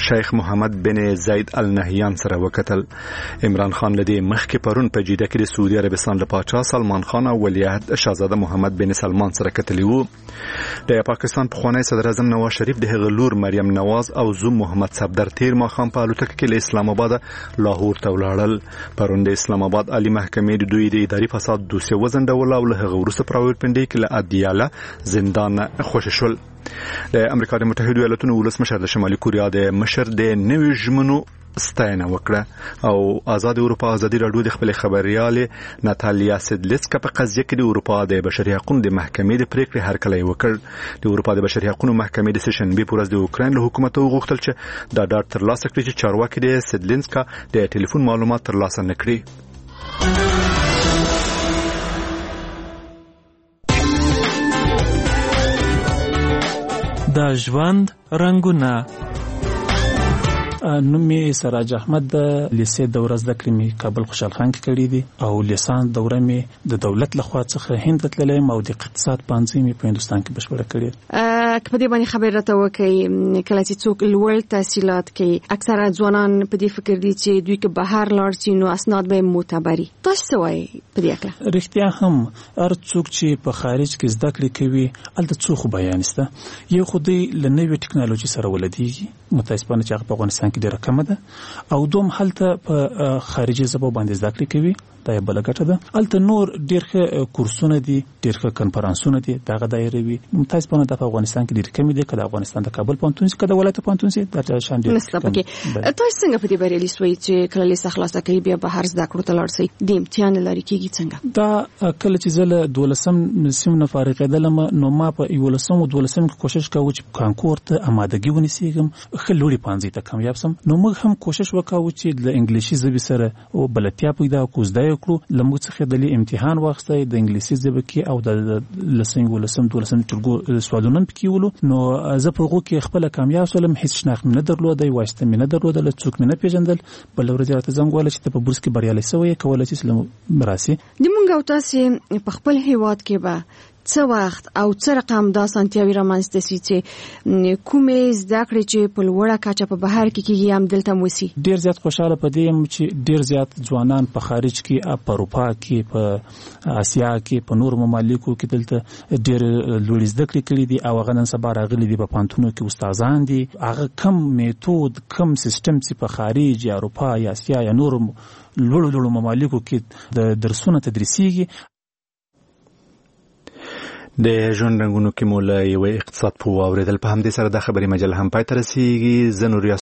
شیخ محمد بن زید النهیان سره وکتل. عمران خان لدی مخکې پرون په جیده کې د سعودي عربستان له پاچا سلمان خان او ولیعهد شاهزاده محمد بن سلمان سره کتلی وو. د پاکستان پخوانی صدر اعظم نواز شریف د هغه لور مریم نواز او زوم محمد صفدر تیر ماښام په الوتکه کې له اسلام آباد لاهور ته ولاړل. پرون د اسلام آباد عالی محکمې د دوی د اداري فساد دوسیه وزندول او له هغه وروسته په راولپنډۍ کې له ادیاله زندان خوشي شول. د امریکا د متحده ایالاتونو ولسمشر د شمالي کوریا د مشر د نوي ژمنو ستاینه وکړه او آزاد اروپا ازادي راډیو د خپل خبرياله ناتالیا سیدلیسکا په قضیه کې د اروپا د بشري حقوقو د محکمې د پریکړې هرکلی وکړ. د اروپا د بشري حقوقو محکمې د سشنبه پر ورځ د اوکراین له حکومت وغوښتل چې دا ډاډ ترلاسه کړي چې چارواکي د سیدلیسکا د ټلیفون معلومات ترلاسه نکړي. د ژوند رنگونه. نومي سراج احمد د لیسې دوره زده کړې مې کابل خوشحال خان کې کړې دي او لیسانس دوره مې د دولت لخوا څخه هند ته تللی یم او د اقتصاد پوهنځی مې په هندوستان کې بشپړه کړې. که په دې باندې خبرې راته وکړئ، کله چې څوک لوړ تحصیلات کوي اکثره ځوانان په دې فکر دي چې دوی که بهر لاړ شي نو اسناد به معتبري. تاسو څه وایئ په دې اړه؟ رښتیا هم هر څوک چې په خارج کې زده کړې کوي هلته څو خو بیان شته. یو خو دوی له نوې ټکنالوژي سره ولدېږي، متاسفانه چې هغه په افغانستان کې ډېره کمه ده، او دوم هلته په خارجي ژبو باندې زده کړې کوي. دا یې بله ګټه ده. هلته نور ډېر ښه کورسونه دي، ډېر ښه کنفرانسونه دي، دغه دایره وي. متاسفانه دا په افغانستان کې ډېرې کمې دي. که د افغانستان د کابل پوهنتون سي، که د ولایت پوهنتون سي، دا شان ډېر نشته پکې. تاسو څنګه په دې بریالي سوئ چې کله لیسه خلاصه کوي بیا بهر زده کړو ته لاړ سئ؟ د امتحان لري کېږي څنګه؟ دا کله چې زه له 12 سیم نه فارغېدلم نو ما په 11 او 12 کې کوشش کاوه چې کانکور ته آمادګي ونیسم، ښه لوړې پوهنځي ته کامیاب سم. نو موږ هم کوشش وکاوه چې د انګلیسي ژبې سره او بلدتیا پیدا کړو، زده یې کړو. له موږ څخه د امتحان واخیستی د انګلیسي ژبې کې او د لسم 12 ټولګو سوالونه پکې ولو. نو زه په هغو کې خپله کامیاب شولم. هیڅ شناخت مې نه درلوده، واسطه مې نه درلوده، څوک مې نه پیژندل. بله ورځ راته زنګ وویل چې ته په بورس کې بریالی سوی یې، کولی چې راسې. د مونږ او تاسې په خپل هیواد کې به څه وخت او څه رقم دا سانتیاوي رامنځته سي چې کومې زده کړې چې په لوړه کچه په بهر کې کېږي هم دلته هم وسي؟ ډېر زیات خوشحاله په دې یم چې ډېر زیات ځوانان په خارج کې، په اروپا کې، په اسیا کې، په نورو ممالکو کې دلته ډېر لوړې زده کړې کړي دي او هغه نن سبا راغلي دي په پوهنتونونو کې استادان دي. هغه کم میتود، کم سیستم چې په خارج یا اروپا یا اسیا یا نورو لوړو ممالکو کې د درسونه تدریسیږي. د ژوند رنګونو کې مو له یوه اقتصاد پوه واورېدل. په همدې سره د خبري مجله هم پای ته رسیږي. زه نوریا